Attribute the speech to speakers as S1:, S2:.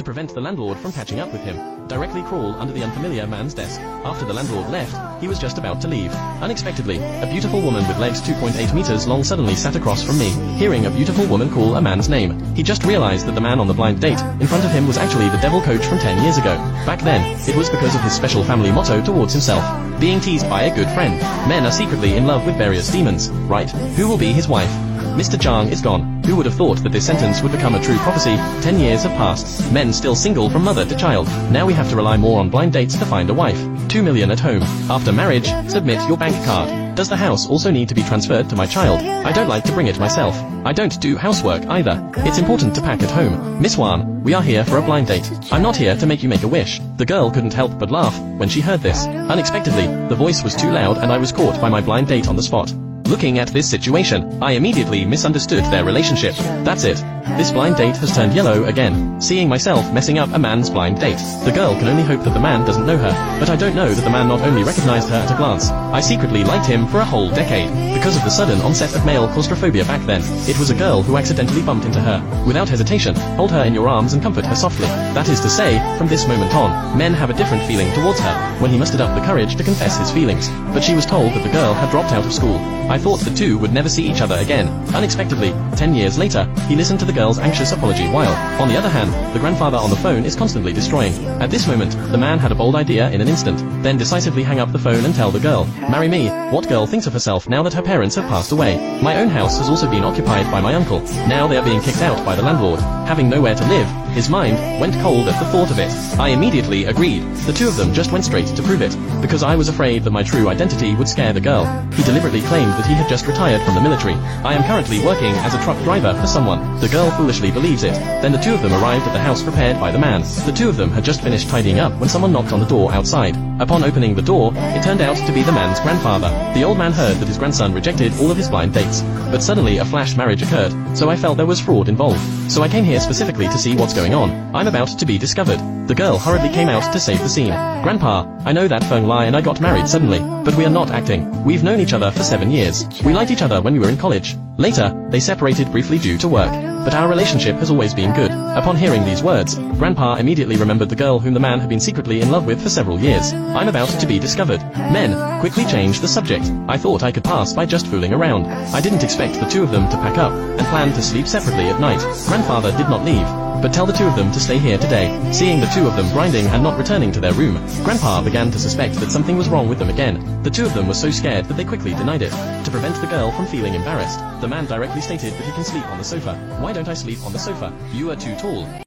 S1: prevent the landlord from catching up with him, directly crawl under the unfamiliar man's desk. After the landlord left, he was just about to leave. Unexpectedly, a beautiful woman with legs 2.8 meters long suddenly sat across from me. Hearing a beautiful woman call a man's name, he just realized that the man on the blind date in front of him was actually the devil coach from 10 years ago. Back then, it was because of his special family motto towards himself, being teased by a good friend. Men are secretly in love with various demons, right? Who will be his wife? Mr. Zhang is gone. Who would have thought that this sentence would become a true prophecy? 10 years have passed. Men still single from mother to child. Now we have to rely more on blind dates to find a wife. 2 million at home. After marriage, submit your bank card. Does the house also need to be transferred to my child? I don't like to bring it myself. I don't do housework either. It's important to pack at home. Miss Wan, we are here for a blind date. I'm not here to make you make a wish. The girl couldn't help but laugh when she heard this. Unexpectedly, the voice was too loud and I was caught by my blind date on the spot. Looking at this situation, I immediately misunderstood their relationship. That's it. This blind date has turned yellow again. Seeing myself messing up a man's blind date. The girl can only hope that the man doesn't know her, but I don't know that the man not only recognized her at a glance. I secretly liked him for a whole decade. Because of the sudden onset of male claustrophobia back then, it was a girl who accidentally bumped into her. Without hesitation, hold her in your arms and comfort her softly. That is to say, from this moment on, men have a different feeling towards her, when he mustered up the courage to confess his feelings. But she was told that the girl had dropped out of school. I thought the two would never see each other again. Unexpectedly, 10 years later, he listened to the girl's anxious apology while, on the other hand, the grandfather on the phone is constantly destroying. At this moment, the man had a bold idea in an instant, then decisively hang up the phone and tell the girl, "Marry me." What girl thinks of herself now that her parents have passed away? My own house has also been occupied by my uncle. Now they are being kicked out by the landlord. Having nowhere to live, his mind went cold at the thought of it. I immediately agreed. The two of them just went straight to prove it, because I was afraid that my true identity would scare the girl. He deliberately claimed that he had just retired from the military. I am currently working as a truck driver for someone. The girl foolishly believes it. Then the two of them arrived at the house prepared by the man. The two of them had just finished tidying up when someone knocked on the door outside. Upon opening the door, it turned out to be the man's grandfather. The old man heard that his grandson rejected all of his blind dates. But suddenly a flash marriage occurred, so I felt there was fraud involved. So I came here specifically to see what's going on. I'm about to be discovered. The girl hurriedly came out to save the scene. Grandpa, I know that Feng Lai and I got married suddenly, but we are not acting. We've known each other for 7 years. We liked each other when we were in college. Later, they separated briefly due to work. But our relationship has always been good. Upon hearing these words, Grandpa immediately remembered the girl whom the man had been secretly in love with for several years. I'm about to be discovered. Men, quickly change the subject. I thought I could pass by just fooling around. I didn't expect the two of them to pack up and plan to sleep separately at night. Grandfather did not leave, but tell the two of them to stay here today. Seeing the two of them grinding and not returning to their room, Grandpa began to suspect that something was wrong with them again. The two of them were so scared that they quickly denied it. To prevent the girl from feeling embarrassed, the man directly stated that he can sleep on the sofa. Why don't I sleep on the sofa? You are too tall.